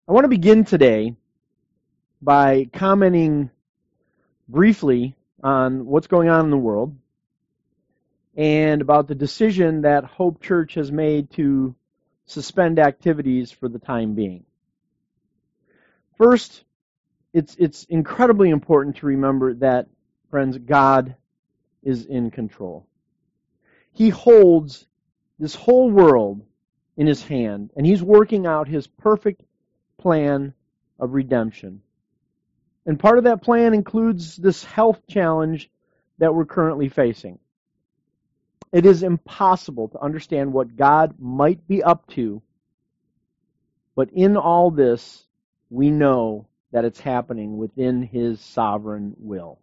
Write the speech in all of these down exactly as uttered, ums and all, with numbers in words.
I want to begin today by commenting briefly on what's going on in the world and about the decision that Hope Church has made to suspend activities for the time being. First, it's it's incredibly important to remember that, friends, God is in control. He holds this whole world in His hand, and He's working out His perfect plan of redemption. And part of that plan includes this health challenge that we're currently facing. It is impossible to understand what God might be up to, but in all this, we know that it's happening within His sovereign will.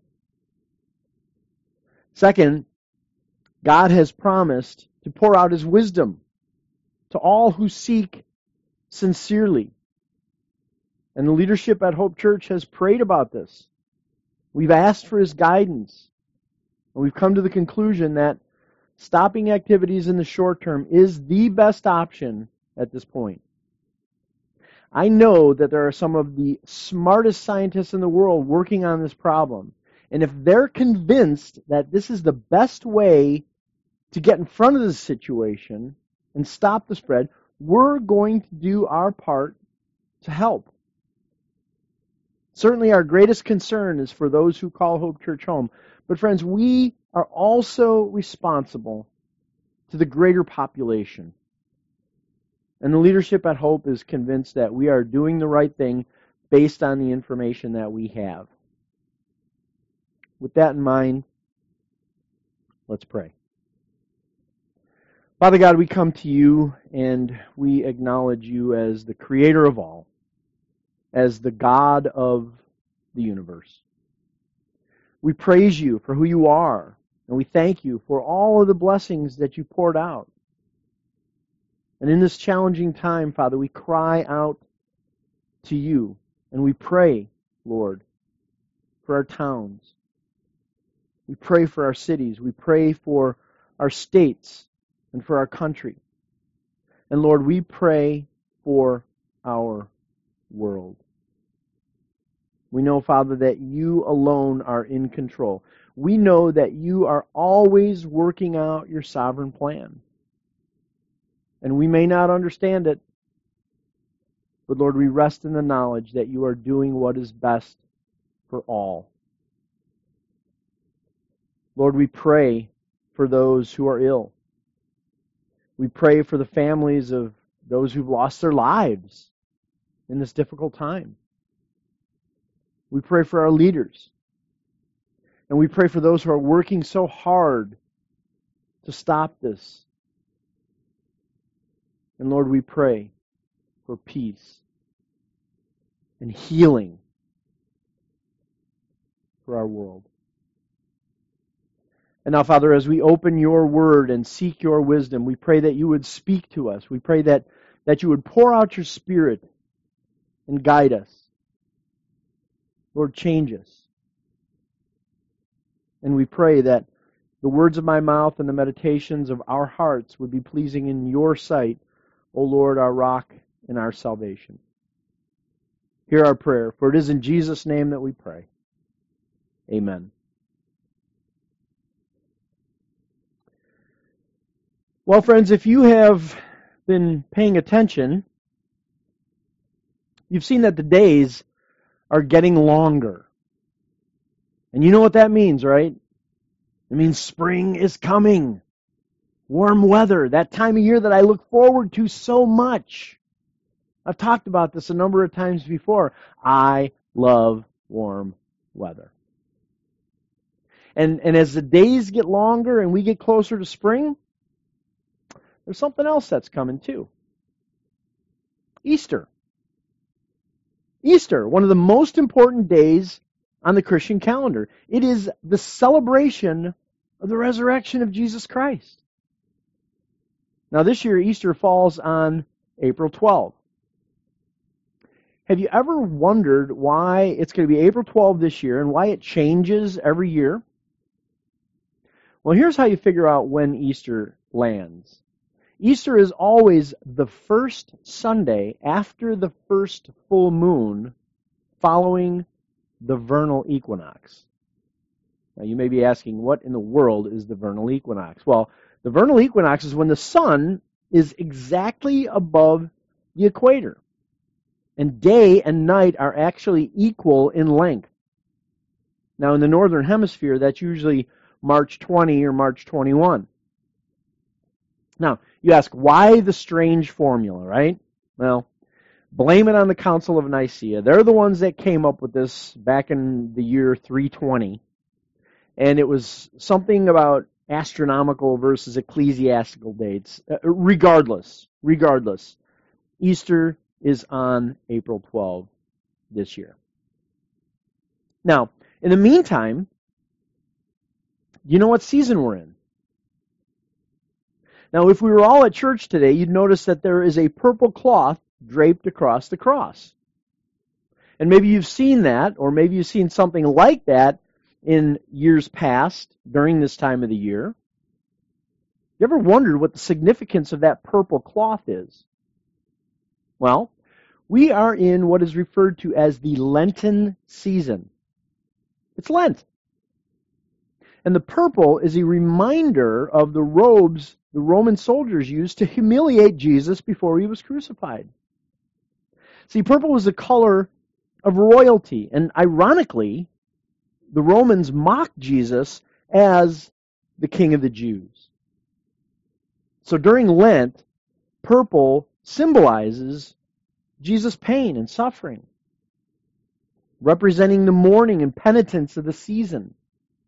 Second, God has promised to pour out His wisdom to all who seek sincerely. And the leadership at Hope Church has prayed about this. We've asked for His guidance. And we've come to the conclusion that stopping activities in the short term is the best option at this point. I know that there are some of the smartest scientists in the world working on this problem. And if they're convinced that this is the best way to get in front of the situation and stop the spread, we're going to do our part to help. Certainly our greatest concern is for those who call Hope Church home. But friends, we are also responsible to the greater population. And the leadership at Hope is convinced that we are doing the right thing based on the information that we have. With that in mind, let's pray. Father God, we come to You and we acknowledge You as the Creator of all, as the God of the universe. We praise You for who You are, and we thank You for all of the blessings that You poured out. And in this challenging time, Father, we cry out to You, and we pray, Lord, for our towns. We pray for our cities. We pray for our states and for our country. And Lord, we pray for our world. We know, Father, that You alone are in control. We know that You are always working out Your sovereign plan. And we may not understand it, but Lord, we rest in the knowledge that You are doing what is best for all. Lord, we pray for those who are ill. We pray for the families of those who've lost their lives in this difficult time. We pray for our leaders. And we pray for those who are working so hard to stop this. And Lord, we pray for peace and healing for our world. And now, Father, as we open Your word and seek Your wisdom, we pray that You would speak to us. We pray that, that You would pour out Your Spirit and guide us. Lord, change us. And we pray that the words of my mouth and the meditations of our hearts would be pleasing in Your sight, O Lord, our rock and our salvation. Hear our prayer, for it is in Jesus' name that we pray. Amen. Well, friends, if you have been paying attention, you've seen that the days are getting longer. And you know what that means, right? It means spring is coming. Warm weather, that time of year that I look forward to so much. I've talked about this a number of times before. I love warm weather. And, and as the days get longer and we get closer to spring, there's something else that's coming too. Easter. Easter, one of the most important days on the Christian calendar. It is the celebration of the resurrection of Jesus Christ. Now this year, Easter falls on April twelfth. Have you ever wondered why it's going to be April twelfth this year and why it changes every year? Well, here's how you figure out when Easter lands. Easter is always the first Sunday after the first full moon following the vernal equinox. Now you may be asking, what in the world is the vernal equinox? Well, the vernal equinox is when the sun is exactly above the equator. And day and night are actually equal in length. Now in the northern hemisphere, that's usually March twentieth or March twenty-first. Now, you ask, why the strange formula, right? Well, blame it on the Council of Nicaea. They're the ones that came up with this back in the year three twenty. And it was something about astronomical versus ecclesiastical dates. Uh, regardless, regardless, Easter is on April twelfth this year. Now, in the meantime, you know what season we're in. Now, if we were all at church today, you'd notice that there is a purple cloth draped across the cross. And maybe you've seen that, or maybe you've seen something like that in years past during this time of the year. You ever wondered what the significance of that purple cloth is? Well, we are in what is referred to as the Lenten season. It's Lent. And the purple is a reminder of the robes the Roman soldiers used to humiliate Jesus before he was crucified. See, purple was the color of royalty. And ironically, the Romans mocked Jesus as the King of the Jews. So during Lent, purple symbolizes Jesus' pain and suffering, representing the mourning and penitence of the season.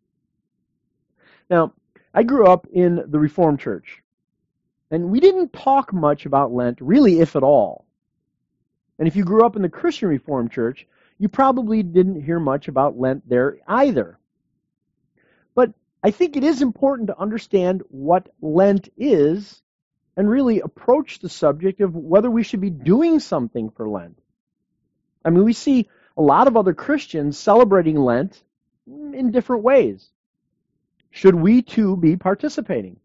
Now, I grew up in the Reformed Church, and we didn't talk much about Lent, really, if at all. And if you grew up in the Christian Reformed Church, you probably didn't hear much about Lent there either. But I think it is important to understand what Lent is and really approach the subject of whether we should be doing something for Lent. I mean, we see a lot of other Christians celebrating Lent in different ways. Should we too be participating?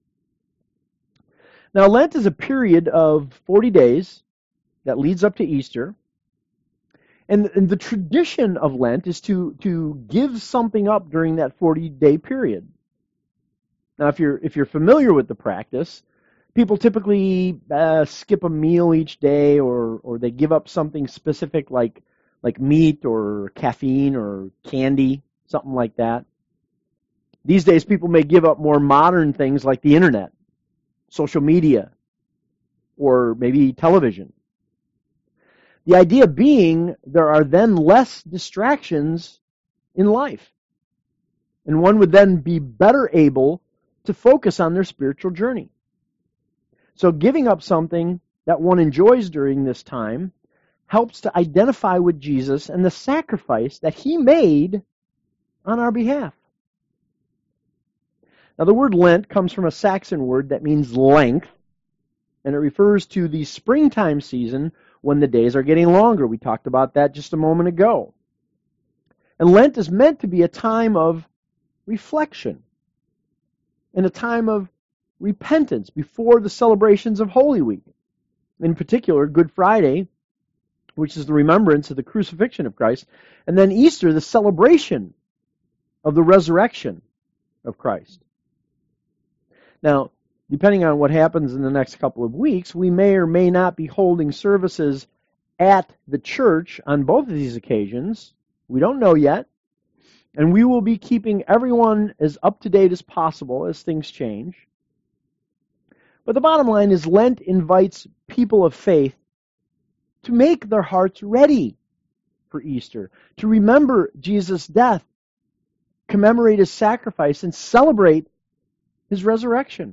Now, Lent is a period of forty days that leads up to Easter. And, and the tradition of Lent is to, to give something up during that forty-day period. Now, if you're, if you're familiar with the practice, people typically uh, skip a meal each day, or, or they give up something specific like, like meat or caffeine or candy, something like that. These days, people may give up more modern things like the internet, social media, or maybe television. The idea being there are then less distractions in life, and one would then be better able to focus on their spiritual journey. So giving up something that one enjoys during this time helps to identify with Jesus and the sacrifice that he made on our behalf. Now, the word Lent comes from a Saxon word that means length, and it refers to the springtime season when the days are getting longer. We talked about that just a moment ago. And Lent is meant to be a time of reflection and a time of repentance before the celebrations of Holy Week. In particular, Good Friday, which is the remembrance of the crucifixion of Christ, and then Easter, the celebration of the resurrection of Christ. Now, depending on what happens in the next couple of weeks, we may or may not be holding services at the church on both of these occasions. We don't know yet. And we will be keeping everyone as up to date as possible as things change. But the bottom line is Lent invites people of faith to make their hearts ready for Easter, to remember Jesus' death, commemorate his sacrifice, and celebrate his resurrection.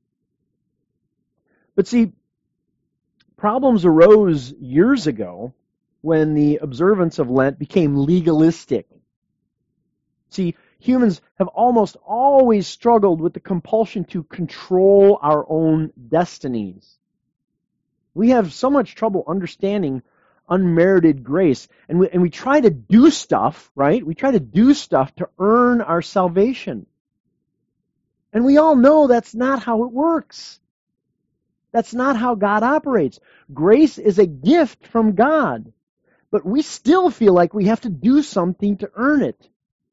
But see, problems arose years ago when the observance of Lent became legalistic. See, humans have almost always struggled with the compulsion to control our own destinies. We have so much trouble understanding unmerited grace, and we, and we try to do stuff, right? We try to do stuff to earn our salvation. And we all know that's not how it works. That's not how God operates. Grace is a gift from God, but we still feel like we have to do something to earn it.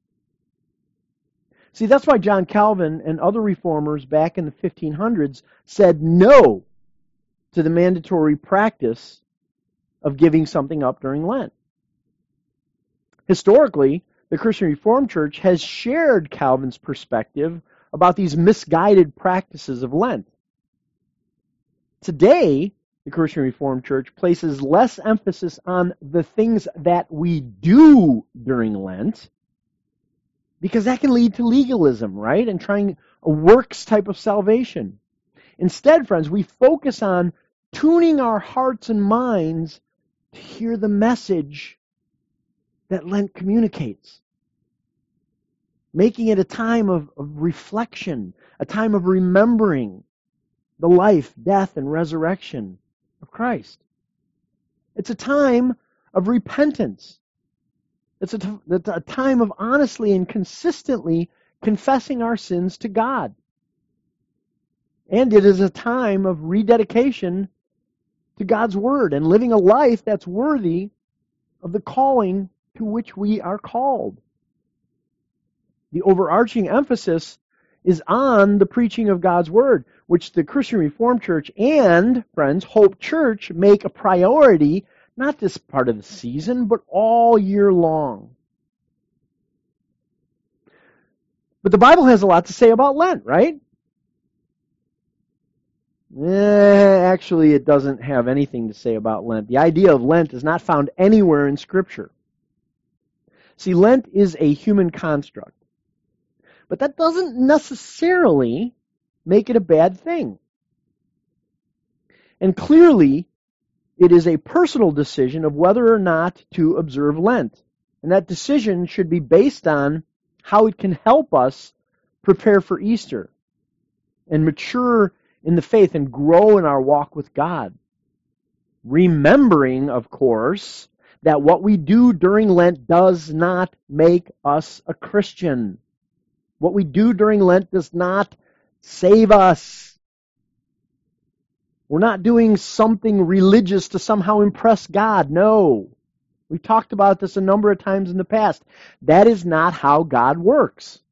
See, that's why John Calvin and other reformers back in the fifteen hundreds said no to the mandatory practice of giving something up during Lent. Historically, the Christian Reformed Church has shared Calvin's perspective about these misguided practices of Lent. Today, the Christian Reformed Church places less emphasis on the things that we do during Lent, because that can lead to legalism, right? And trying a works type of salvation. Instead, friends, we focus on tuning our hearts and minds to hear the message that Lent communicates. Making it a time of, of reflection, a time of remembering the life, death, and resurrection of Christ. It's a time of repentance. It's a, t- it's a time of honestly and consistently confessing our sins to God. And it is a time of rededication to God's Word and living a life that's worthy of the calling to which we are called. The overarching emphasis is on the preaching of God's Word, which the Christian Reformed Church and, friends, Hope Church make a priority, not this part of the season, but all year long. But the Bible has a lot to say about Lent, right? Eh, actually, it doesn't have anything to say about Lent. The idea of Lent is not found anywhere in Scripture. See, Lent is a human construct. But that doesn't necessarily make it a bad thing. And clearly, it is a personal decision of whether or not to observe Lent. And that decision should be based on how it can help us prepare for Easter and mature in the faith and grow in our walk with God. Remembering, of course, that what we do during Lent does not make us a Christian. What we do during Lent does not save us. We're not doing something religious to somehow impress God. No. We've talked about this a number of times in the past. That is not how God works.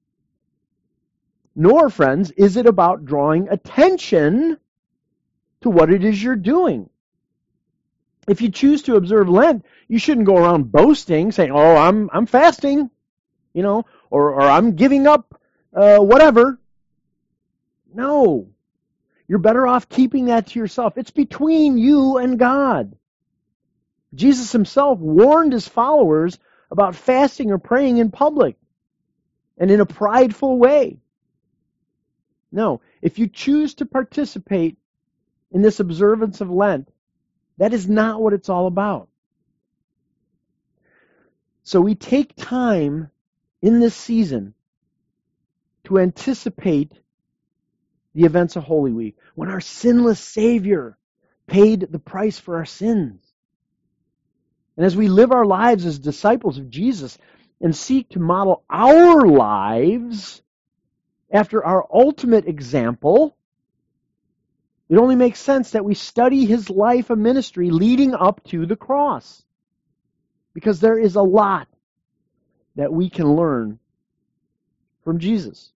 Nor, friends, is it about drawing attention to what it is you're doing. If you choose to observe Lent, you shouldn't go around boasting, saying, oh, I'm I'm fasting, you know, or, or I'm giving up uh, whatever. No. You're better off keeping that to yourself. It's between you and God. Jesus himself warned his followers about fasting or praying in public and in a prideful way. No, if you choose to participate in this observance of Lent, that is not what it's all about. So we take time in this season to anticipate the events of Holy Week, when our sinless Savior paid the price for our sins. And as we live our lives as disciples of Jesus and seek to model our lives after our ultimate example, it only makes sense that we study his life and ministry leading up to the cross. Because there is a lot that we can learn from Jesus.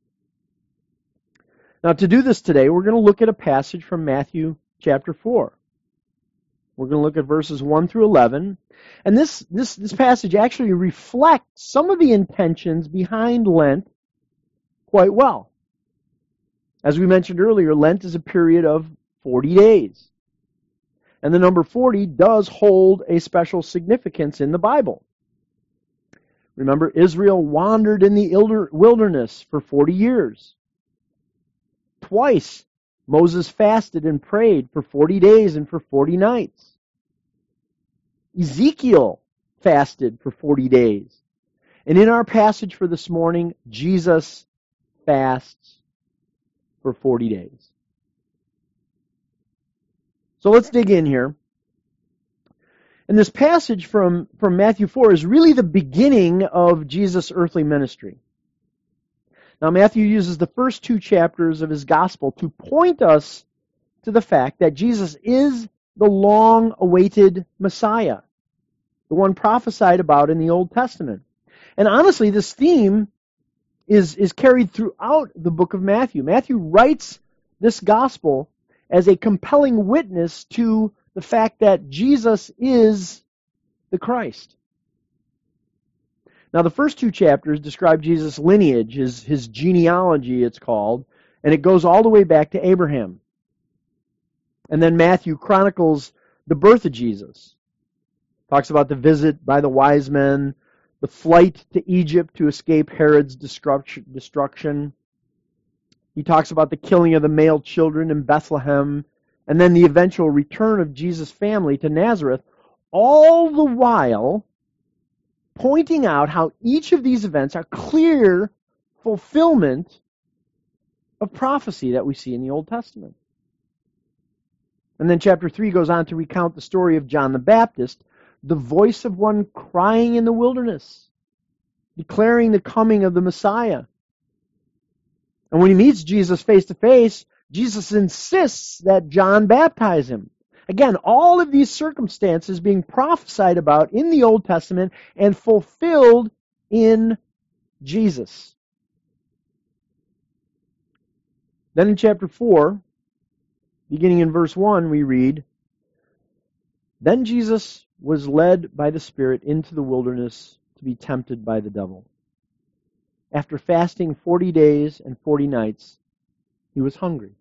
Now, to do this today, we're going to look at a passage from Matthew chapter four. We're going to look at verses one through eleven. And this, this, this passage actually reflects some of the intentions behind Lent quite well. As we mentioned earlier, Lent is a period of forty days. And the number forty does hold a special significance in the Bible. Remember, Israel wandered in the wilderness for forty years. Twice, Moses fasted and prayed for forty days and for forty nights. Ezekiel fasted for forty days. And in our passage for this morning, Jesus fasts for forty days. So let's dig in here. And this passage from, from Matthew four is really the beginning of Jesus' earthly ministry. Now, Matthew uses the first two chapters of his gospel to point us to the fact that Jesus is the long-awaited Messiah, the one prophesied about in the Old Testament. And honestly, this theme is, is carried throughout the book of Matthew. Matthew writes this gospel as a compelling witness to the fact that Jesus is the Christ. Now, the first two chapters describe Jesus' lineage, his, his genealogy, it's called, and it goes all the way back to Abraham. And then Matthew chronicles the birth of Jesus. Talks about the visit by the wise men, the flight to Egypt to escape Herod's destruction. He talks about the killing of the male children in Bethlehem, and then the eventual return of Jesus' family to Nazareth, all the while pointing out how each of these events are clear fulfillment of prophecy that we see in the Old Testament. And then chapter three goes on to recount the story of John the Baptist, the voice of one crying in the wilderness, declaring the coming of the Messiah. And when he meets Jesus face to face, Jesus insists that John baptize him. Again, all of these circumstances being prophesied about in the Old Testament and fulfilled in Jesus. Then in chapter four, beginning in verse one, we read, "Then Jesus was led by the Spirit into the wilderness to be tempted by the devil. After fasting forty days and forty nights, he was hungry."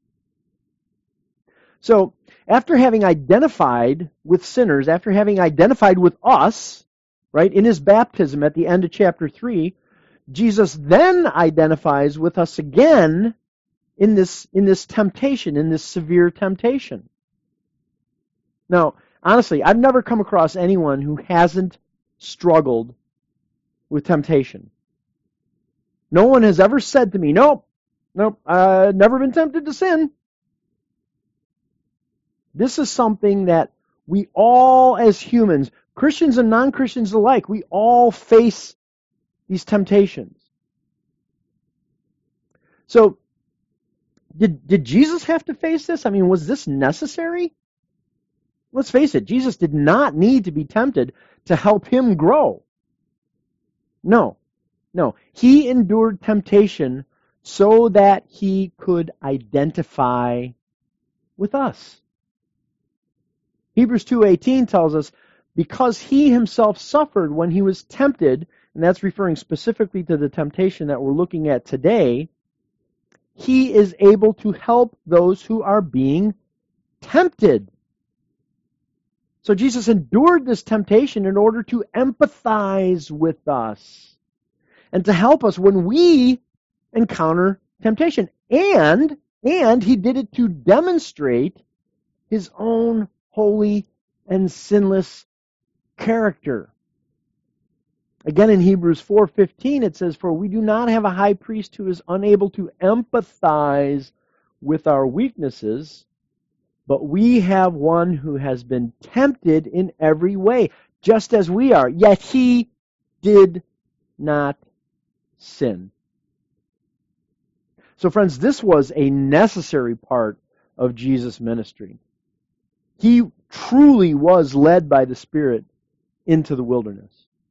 So, after having identified with sinners, after having identified with us, right, in his baptism at the end of chapter three, Jesus then identifies with us again in this, in this temptation, in this severe temptation. Now, honestly, I've never come across anyone who hasn't struggled with temptation. No one has ever said to me, nope, nope, I've never been tempted to sin. This is something that we all as humans, Christians and non-Christians alike, we all face these temptations. So, did, did Jesus have to face this? I mean, was this necessary? Let's face it, Jesus did not need to be tempted to help him grow. No, no. He endured temptation so that he could identify with us. Hebrews two eighteen tells us, because he himself suffered when he was tempted, and that's referring specifically to the temptation that we're looking at today, he is able to help those who are being tempted. So Jesus endured this temptation in order to empathize with us and to help us when we encounter temptation. And, and he did it to demonstrate his own holy and sinless character. Again, in Hebrews four fifteen, it says, "For we do not have a high priest who is unable to empathize with our weaknesses, but we have one who has been tempted in every way, just as we are, yet he did not sin." So friends, this was a necessary part of Jesus' ministry. He truly was led by the Spirit into the wilderness.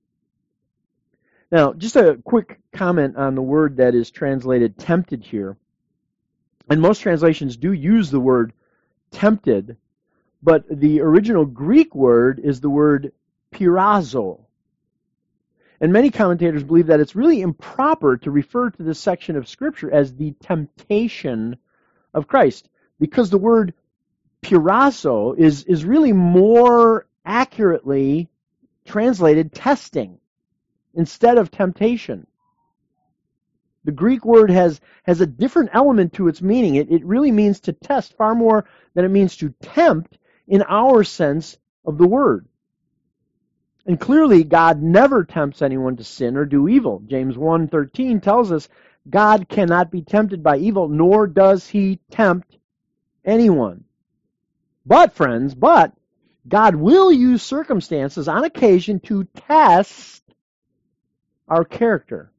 Now, just a quick comment on the word that is translated tempted here. And most translations do use the word tempted, but the original Greek word is the word pirazo. And many commentators believe that it's really improper to refer to this section of Scripture as the temptation of Christ, because the word pirazo is, is really more accurately translated testing instead of temptation. The Greek word has, has a different element to its meaning. It, it really means to test far more than it means to tempt in our sense of the word. And clearly, God never tempts anyone to sin or do evil. James one thirteen tells us God cannot be tempted by evil, nor does he tempt anyone. But, friends, but God will use circumstances on occasion to test our character.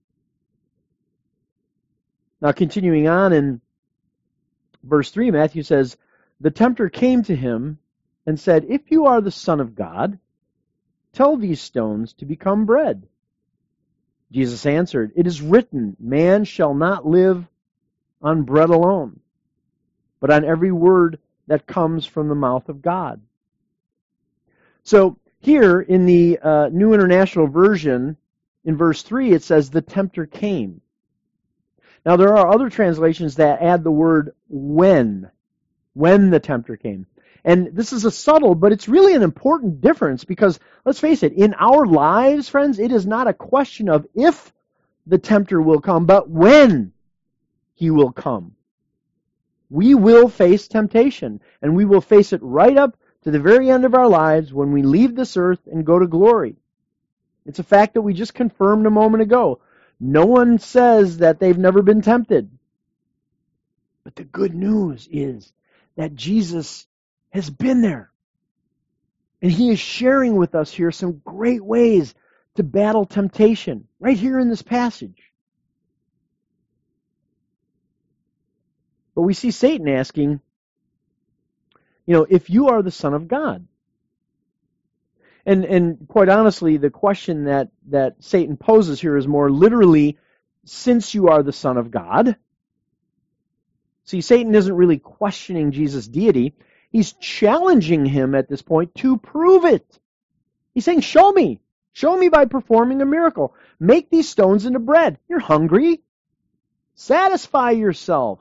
Now, continuing on in verse three, Matthew says, The tempter came to him and said, "If you are the Son of God, tell these stones to become bread." Jesus answered, "It is written, man shall not live on bread alone, but on every word that comes from the mouth of God." So here in the uh, New International Version, in verse three, it says, "The tempter came." Now there are other translations that add the word when, when the tempter came. And this is a subtle, but it's really an important difference because, let's face it, in our lives, friends, it is not a question of if the tempter will come, but when he will come. We will face temptation, and we will face it right up to the very end of our lives when we leave this earth and go to glory. It's a fact that we just confirmed a moment ago. No one says that they've never been tempted. But the good news is that Jesus has been there. And he is sharing with us here some great ways to battle temptation, right here in this passage. But we see Satan asking, you know, if you are the Son of God. And and quite honestly, the question that, that Satan poses here is more literally, since you are the Son of God. See, Satan isn't really questioning Jesus' deity. He's challenging him at this point to prove it. He's saying, show me. Show me by performing a miracle. Make these stones into bread. You're hungry. Satisfy yourself.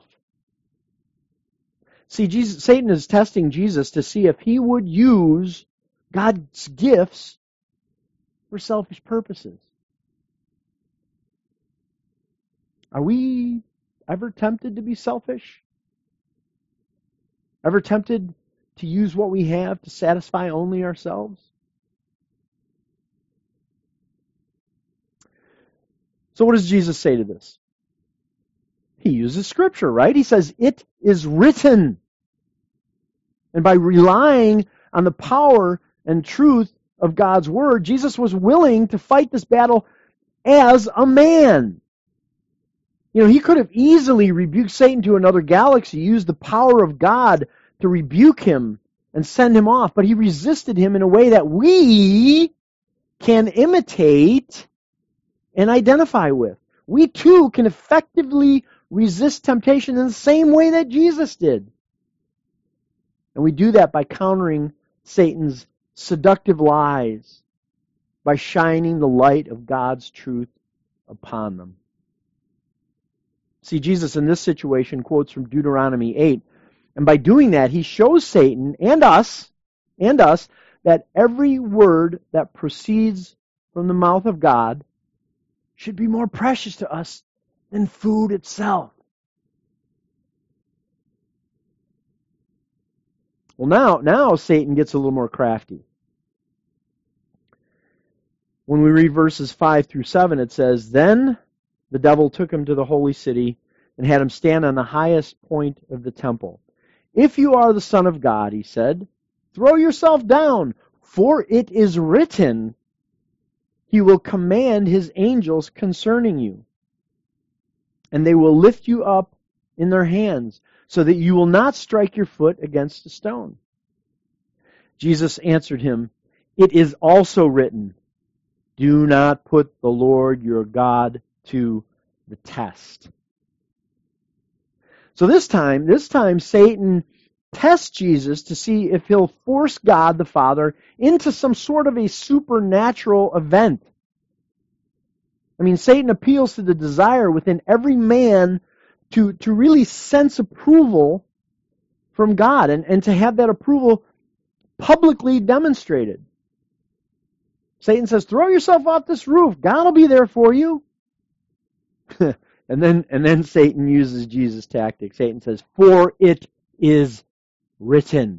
See, Jesus, Satan is testing Jesus to see if he would use God's gifts for selfish purposes. Are we ever tempted to be selfish? Ever tempted to use what we have to satisfy only ourselves? So what does Jesus say to this? He uses Scripture, right? He says, "It is written." And by relying on the power and truth of God's Word, Jesus was willing to fight this battle as a man. You know, he could have easily rebuked Satan to another galaxy, used the power of God to rebuke him and send him off, but he resisted him in a way that we can imitate and identify with. We too can effectively resist temptation in the same way that Jesus did. And we do that by countering Satan's seductive lies, by shining the light of God's truth upon them. See, Jesus in this situation quotes from Deuteronomy eight, and by doing that, he shows Satan and us, and us, that every word that proceeds from the mouth of God should be more precious to us than food itself. Well, now, now Satan gets a little more crafty. When we read verses five through seven, it says, "Then the devil took him to the holy city and had him stand on the highest point of the temple. 'If you are the Son of God,' he said, 'throw yourself down, for it is written, he will command his angels concerning you, and they will lift you up in their hands, so that you will not strike your foot against a stone.' Jesus answered him, 'It is also written, do not put the Lord your God to the test.'" So this time, this time Satan tests Jesus to see if he'll force God the Father into some sort of a supernatural event. I mean, Satan appeals to the desire within every man to, to really sense approval from God and, and to have that approval publicly demonstrated. Satan says, "Throw yourself off this roof. God will be there for you." and then and then Satan uses Jesus' tactic. Satan says, "For it is written."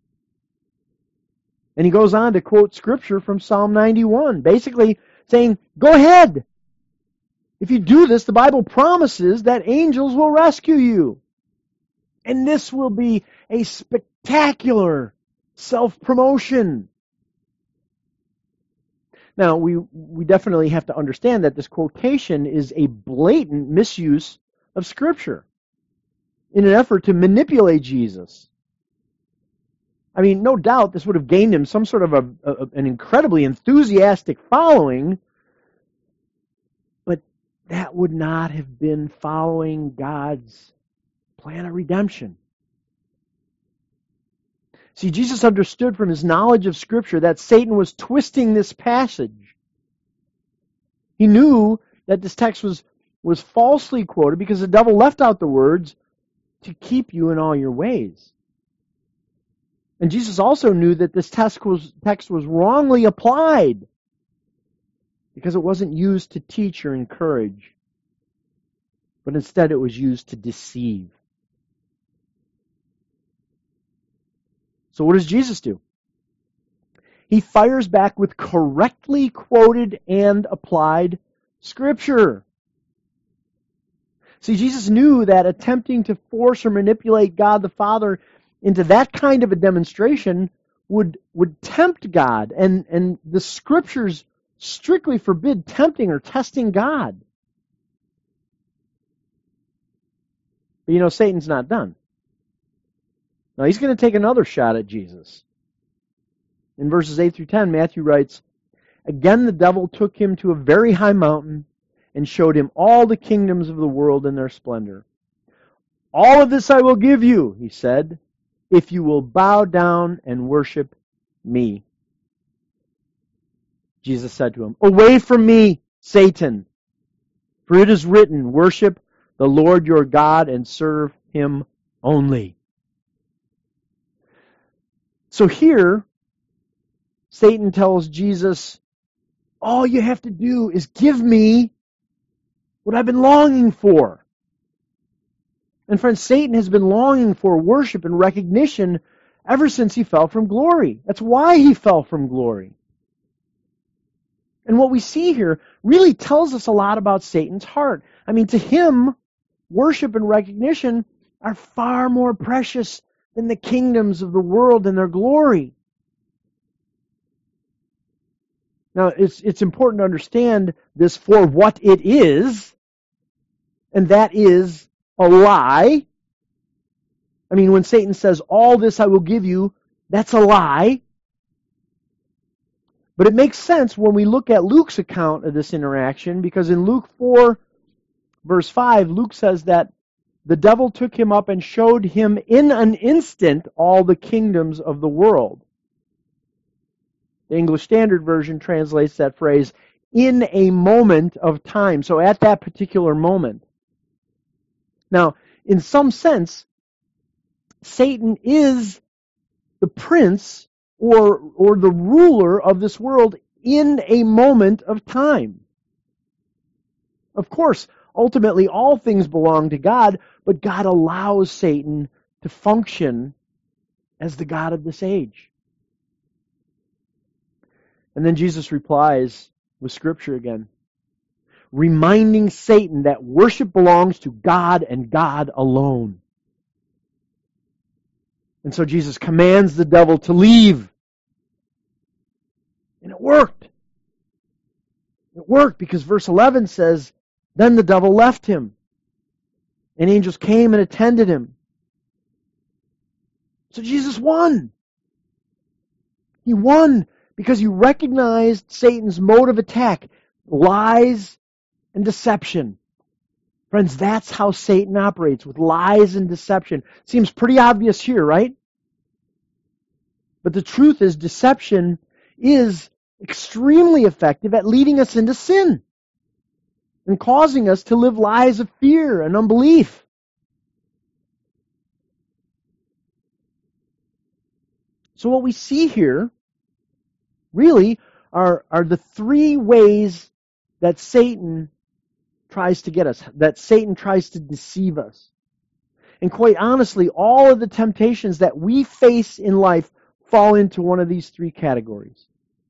And he goes on to quote Scripture from Psalm ninety-one, basically saying, go ahead. If you do this, the Bible promises that angels will rescue you. And this will be a spectacular self-promotion. Now, we, we definitely have to understand that this quotation is a blatant misuse of Scripture in an effort to manipulate Jesus. I mean, no doubt this would have gained him some sort of a, a, an incredibly enthusiastic following, but that would not have been following God's plan of redemption. See, Jesus understood from his knowledge of Scripture that Satan was twisting this passage. He knew that this text was, was falsely quoted because the devil left out the words, to keep you in all your ways. And Jesus also knew that this text was, text was wrongly applied because it wasn't used to teach or encourage, but instead it was used to deceive. So what does Jesus do? He fires back with correctly quoted and applied Scripture. See, Jesus knew that attempting to force or manipulate God the Father into that kind of a demonstration would, would tempt God, and, and the Scriptures strictly forbid tempting or testing God. But you know, Satan's not done. Now, he's going to take another shot at Jesus. In verses eight through ten, Matthew writes, "Again the devil took him to a very high mountain and showed him all the kingdoms of the world in their splendor. 'All of this I will give you,' he said, 'if you will bow down and worship me.' Jesus said to him, 'Away from me, Satan, for it is written, worship the Lord your God and serve him only.'" So here, Satan tells Jesus, all you have to do is give me what I've been longing for. And friends, Satan has been longing for worship and recognition ever since he fell from glory. That's why he fell from glory. And what we see here really tells us a lot about Satan's heart. I mean, to him, worship and recognition are far more precious than the kingdoms of the world and their glory. Now, it's, it's important to understand this for what it is, and that is a lie. I mean, when Satan says, all this I will give you, that's a lie. But it makes sense when we look at Luke's account of this interaction, because in Luke four, verse five, Luke says that the devil took him up and showed him in an instant all the kingdoms of the world. The English Standard Version translates that phrase, in a moment of time. So at that particular moment. Now, in some sense, Satan is the prince or, or the ruler of this world in a moment of time. Of course, ultimately all things belong to God, but God allows Satan to function as the God of this age. And then Jesus replies with Scripture again, reminding Satan that worship belongs to God and God alone. And so Jesus commands the devil to leave. And it worked. It worked because verse eleven says, then the devil left him, and angels came and attended him. So Jesus won. He won because he recognized Satan's mode of attack, lies and deception. Friends, that's how Satan operates, with lies and deception. Seems pretty obvious here, right? But the truth is, deception is extremely effective at leading us into sin and causing us to live lives of fear and unbelief. So what we see here really are, are the three ways that Satan tries to get us, that Satan tries to deceive us. And quite honestly, all of the temptations that we face in life fall into one of these three categories.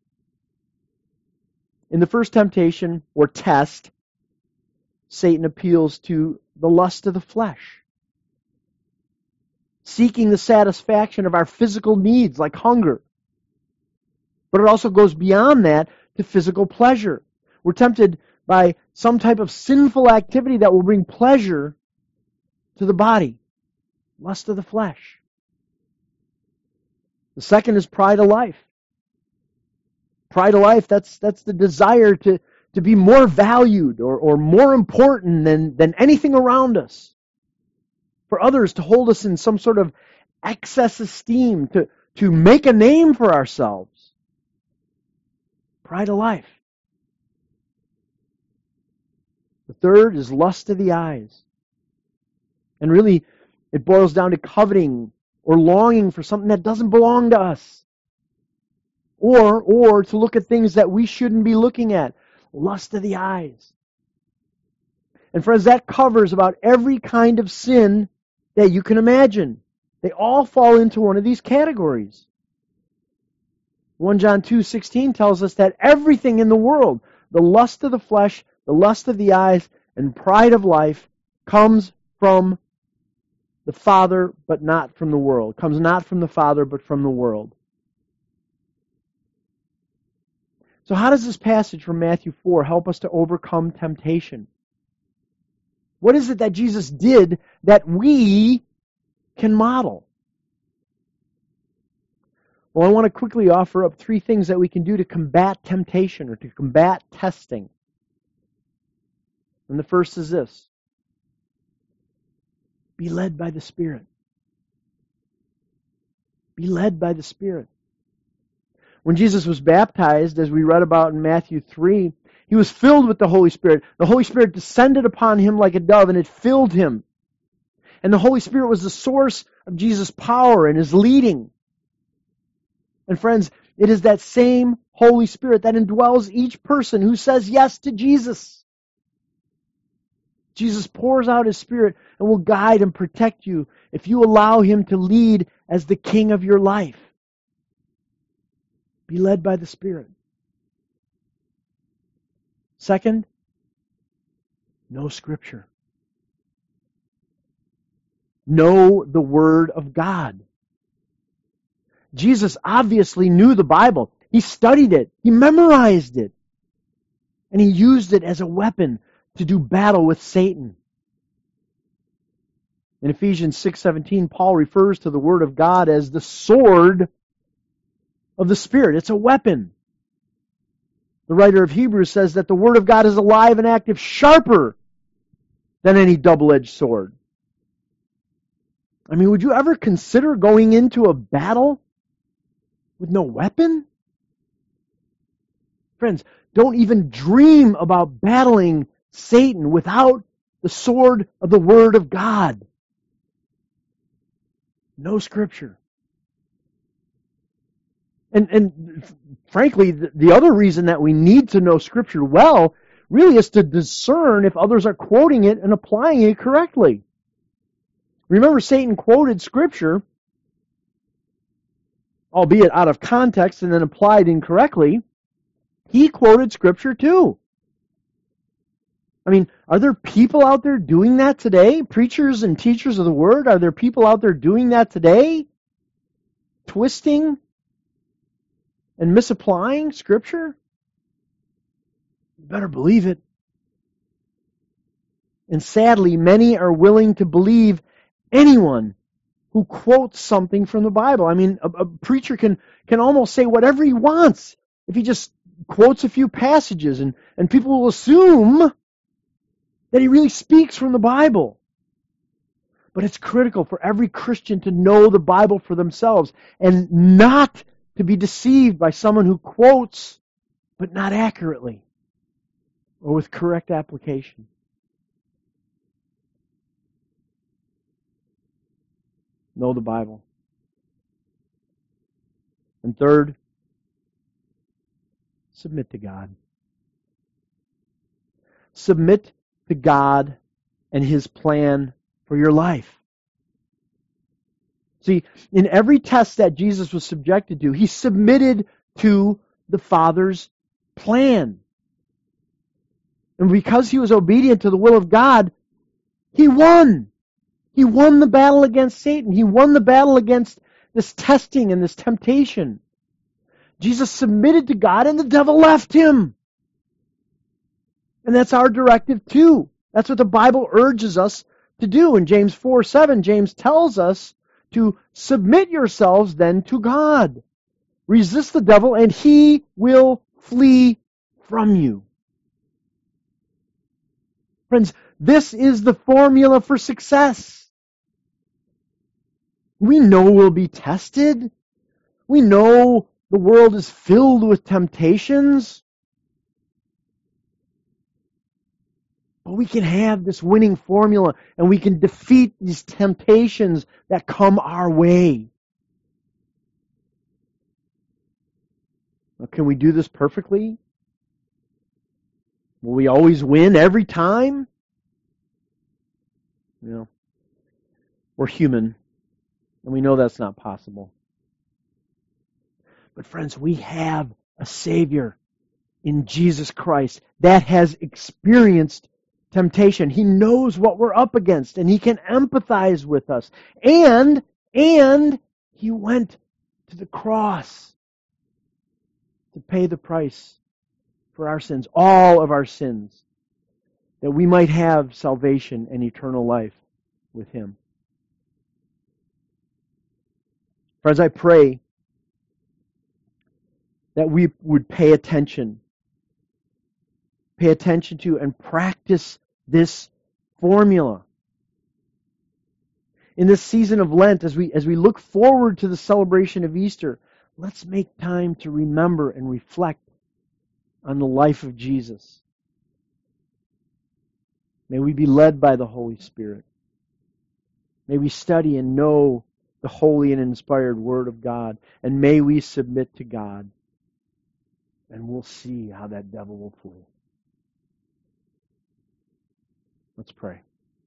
In the first temptation, or test, Satan appeals to the lust of the flesh, seeking the satisfaction of our physical needs like hunger. But it also goes beyond that to physical pleasure. We're tempted by some type of sinful activity that will bring pleasure to the body. Lust of the flesh. The second is pride of life. Pride of life, that's that's the desire to, to be more valued or, or more important than, than anything around us. For others to hold us in some sort of excess esteem, to, to make a name for ourselves. Pride of life. The third is lust of the eyes. And really, it boils down to coveting or longing for something that doesn't belong to us. Or, or to look at things that we shouldn't be looking at. Lust of the eyes. And friends, that covers about every kind of sin that you can imagine. They all fall into one of these categories. First John two sixteen tells us that everything in the world, the lust of the flesh, the lust of the eyes, and pride of life, comes from the Father, but not from the world. Comes not from the Father, but from the world. So how does this passage from Matthew four help us to overcome temptation? What is it that Jesus did that we can model? Well, I want to quickly offer up three things that we can do to combat temptation or to combat testing. And the first is this. Be led by the Spirit. Be led by the Spirit. When Jesus was baptized, as we read about in Matthew three, he was filled with the Holy Spirit. The Holy Spirit descended upon him like a dove, and it filled him. And the Holy Spirit was the source of Jesus' power and his leading. And friends, it is that same Holy Spirit that indwells each person who says yes to Jesus. Jesus pours out his Spirit and will guide and protect you if you allow him to lead as the King of your life. Be led by the Spirit. Second, know Scripture. Know the Word of God. Jesus obviously knew the Bible. He studied it. He memorized it. And he used it as a weapon to do battle with Satan. In Ephesians six seventeen, Paul refers to the Word of God as the sword of the Spirit. It's a weapon. The writer of Hebrews says that the Word of God is alive and active, sharper than any double-edged sword. I mean, would you ever consider going into a battle with no weapon? Friends, don't even dream about battling Satan without the sword of the Word of God. No Scripture. And, and frankly, the, the other reason that we need to know Scripture well really is to discern if others are quoting it and applying it correctly. Remember, Satan quoted Scripture, albeit out of context and then applied incorrectly. He quoted Scripture too. I mean, are there people out there doing that today? Preachers and teachers of the Word, are there people out there doing that today? Twisting and misapplying Scripture? You better believe it. And sadly, many are willing to believe anyone who quotes something from the Bible. I mean, a, a preacher can, can almost say whatever he wants if he just quotes a few passages, and, and people will assume that he really speaks from the Bible. But it's critical for every Christian to know the Bible for themselves and not to be deceived by someone who quotes but not accurately or with correct application. Know the Bible. And third, submit to God. Submit to God and His plan for your life. See, in every test that Jesus was subjected to, He submitted to the Father's plan. And because He was obedient to the will of God, He won. He won the battle against Satan. He won the battle against this testing and this temptation. Jesus submitted to God and the devil left Him. And that's our directive too. That's what the Bible urges us to do. In James four seven, James tells us to submit yourselves then to God. Resist the devil, and he will flee from you. Friends, this is the formula for success. We know we'll be tested. We know the world is filled with temptations. But we can have this winning formula, and we can defeat these temptations that come our way. Now, can we do this perfectly? Will we always win every time? You know, we're human, and we know that's not possible. But friends, we have a Savior in Jesus Christ that has experienced temptation. He knows what we're up against, and He can empathize with us. And, and He went to the cross to pay the price for our sins, all of our sins, that we might have salvation and eternal life with Him. Friends, I pray that we would pay attention, pay attention to and practice this formula. In this season of Lent, as we, as we look forward to the celebration of Easter, let's make time to remember and reflect on the life of Jesus. May we be led by the Holy Spirit. May we study and know the holy and inspired Word of God. And may we submit to God. And we'll see how that devil will flee. Let's pray.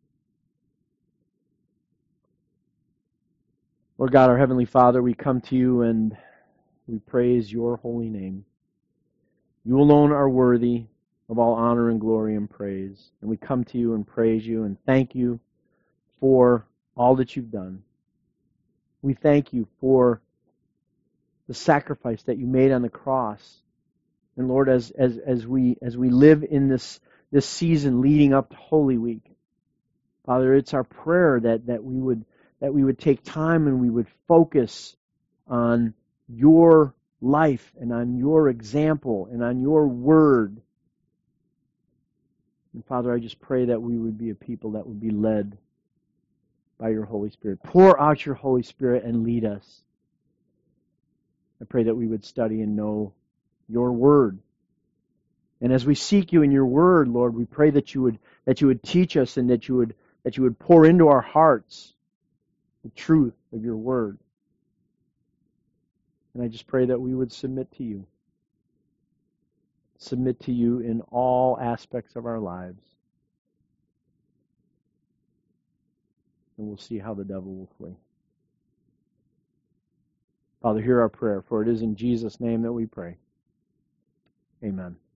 Lord God, our Heavenly Father, we come to you and we praise your holy name. You alone are worthy of all honor and glory and praise. And we come to you and praise you and thank you for all that you've done. We thank you for the sacrifice that you made on the cross. And Lord, as as as we as we live in this this season leading up to Holy Week, Father, it's our prayer that that we would that we would take time and we would focus on your life and on your example and on your word. And Father, I just pray that we would be a people that would be led by your Holy Spirit. Pour out your Holy Spirit and lead us. I pray that we would study and know your word. And as we seek you in your word, Lord, we pray that you would that you would teach us and that you would that you would pour into our hearts the truth of your word. And I just pray that we would submit to you. Submit to you in all aspects of our lives. And we'll see how the devil will flee. Father, hear our prayer, for it is in Jesus' name that we pray. Amen.